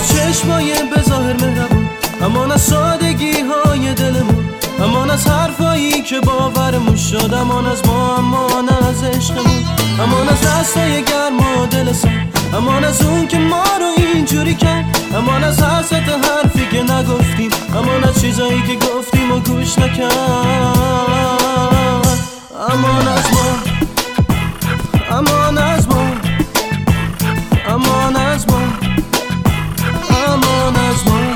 از چشمای بظاهر مهربون، امان از سادگی های دلمون، امان از حرفایی که باورمون شد، امان از ما، امان از عشقمون، امان از دستای گرم و دل سرد، امان از اون که ما رو اینجوری کرد، امان از هر ست حرفی که نگفتیم، امان از چیزایی که گفتیم و گوش نکرد، امان از ما، امان از ما، امان از ما، امان از ما،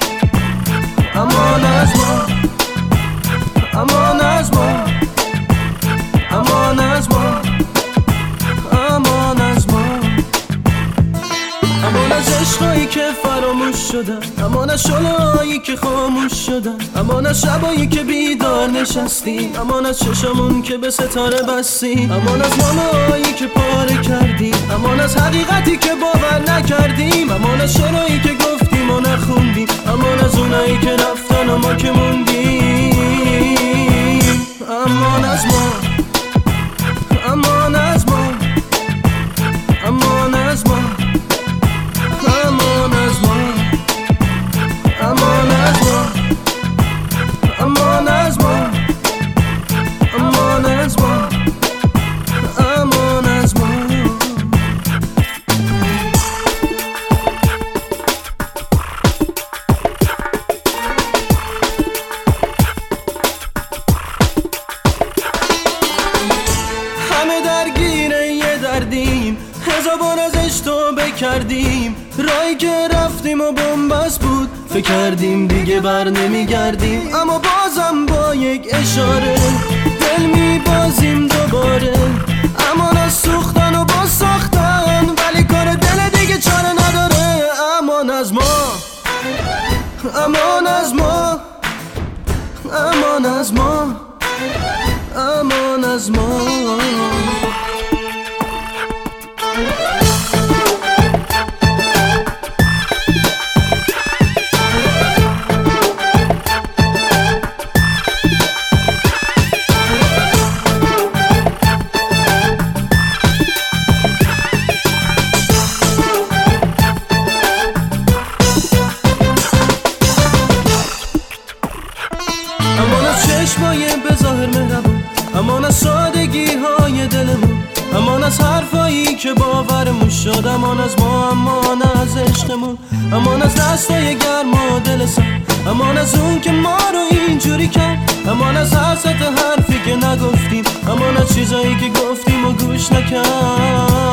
امان از ما، امان از ما، امان از ما، امان از ما، امان از عشقایی که فراموش شدن، امان از شعله‌هایی که خاموش شدن، امان از شبایی که بیدار نشستیم، امان از چشمون که به ستاره بستیم، امان از نامه‌هایی که پاره کردیم، امان از حقیقتی که باور نکردیم، امان از شعرهایی که گفتیم و نخوندیم، امان از اونایی که رفتن و ما که موندیم، امان از ما، امان از ما، امان از ما، امان از ما، امان از ما، امان از ما، امان از ما، امان از ما. همه درگیر یه دردیم، هزار بار ازش توبه کردیم، راهی که رفتیم و بنبست بود، فکر کردیم دیگه بر نمیگردیم، اما بازم با یک اشاره دل میبازیم دوباره، امان از سوختن و باز ساختن، ولی کار دل دیگه چاره نداره، امان از ما، امان از ما، امان از ما، امان از ما. امان از چشمای بظاهر مهربون، امان از سادگی های دلمون، امان از حرفایی که باورمون شد، امان از ما، امان از عشقمون، امان از دستای گرم و دل سرد، امان از اون که ما رو اینجوری کرد، امان از هر ست حرفی که نگفتیم، امان از چیزایی که گفتیم و گوش نکرد.